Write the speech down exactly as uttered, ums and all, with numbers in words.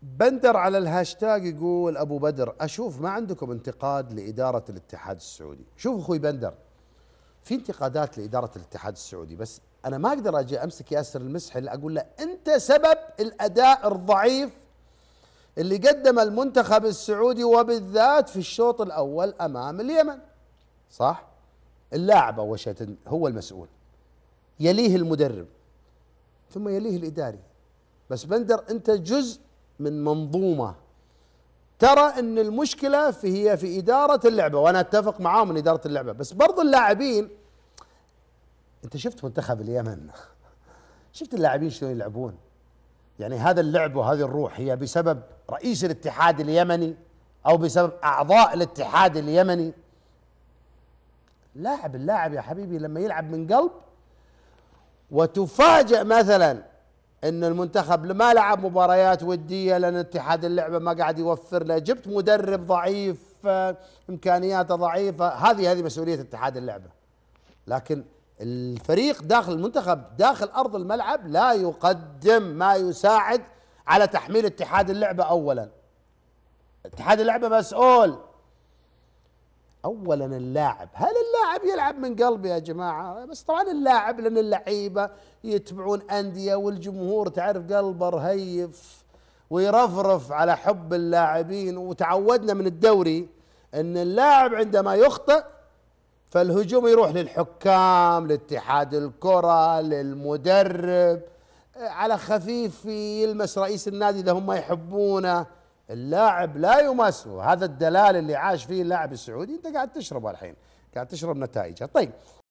بندر على الهاشتاج يقول ابو بدر اشوف ما عندكم انتقاد لاداره الاتحاد السعودي. شوف اخوي بندر، في انتقادات لاداره الاتحاد السعودي، بس انا ما اقدر اجي امسك ياسر المسحل اقول له انت سبب الاداء الضعيف اللي قدم المنتخب السعودي وبالذات في الشوط الاول امام اليمن. صح؟ اللاعب اول شيء هو المسؤول، يليه المدرب، ثم يليه الاداري. بس بندر انت جزء من منظومه ترى ان المشكله في هي في اداره اللعبه، وانا اتفق معاهم من اداره اللعبه، بس برضو اللاعبين. انت شفت منتخب اليمن شفت اللاعبين شلون يلعبون؟ يعني هذا اللعب وهذه الروح هي بسبب رئيس الاتحاد اليمني او بسبب اعضاء الاتحاد اليمني؟ لاعب اللاعب يا حبيبي لما يلعب من قلب، وتفاجأ مثلا ان المنتخب ما لعب مباريات وديه لان اتحاد اللعبه ما قاعد يوفر له، جبت مدرب ضعيف، امكانياته ضعيفه، هذه هذه مسؤوليه اتحاد اللعبه. لكن الفريق داخل المنتخب داخل ارض الملعب لا يقدم ما يساعد على تحميل اتحاد اللعبه. اولا اتحاد اللعبه مسؤول اولا اللاعب، هل اللاعب يلعب من قلب يا جماعه؟ بس طبعا اللاعب لان اللعيبه يتبعون انديه والجمهور تعرف قلبه رهيف ويرفرف على حب اللاعبين، وتعودنا من الدوري ان اللاعب عندما يخطئ فالهجوم يروح للحكام، لاتحاد الكره، للمدرب، على خفيف يلمس رئيس النادي اذا هم يحبونه. اللاعب لا يمس، وهذا الدلال اللي عاش فيه اللاعب السعودي انت قاعد تشربه الحين، قاعد تشرب نتائجه. طيب